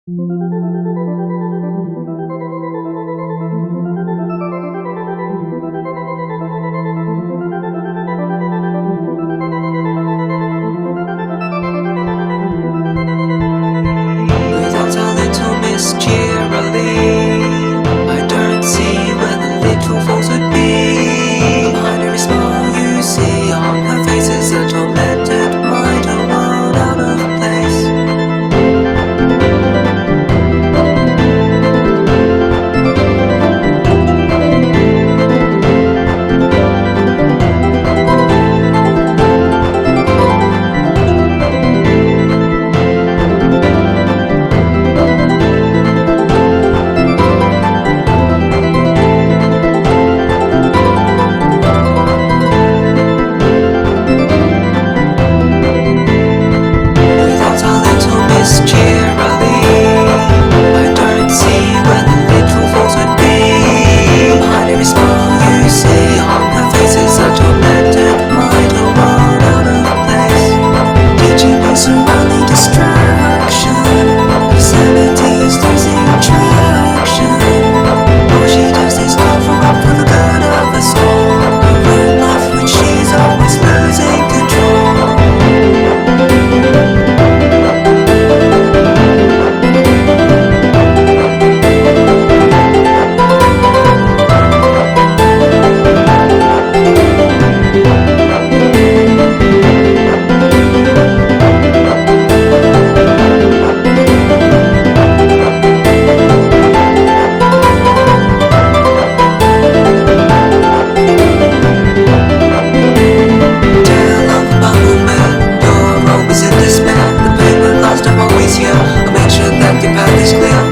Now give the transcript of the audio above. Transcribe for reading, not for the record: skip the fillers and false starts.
Without a little Miss Cheerilee, I don't see where the little falls would be. Behind every smile you see on her face is a tormented mind, a world out of place. Without a little Miss Cheerilee, I don't see where the little falls would be. Behind every smile you see on her face is a tormented mind, a world out of place. Teaching me surrounding distraction, personity's losing traction. All she does is cover up for the good of us all. Her own life when she's always losing control. Tale of a woman, you're always in despair. The pain that lasts always here. I'll make sure that your path is clear.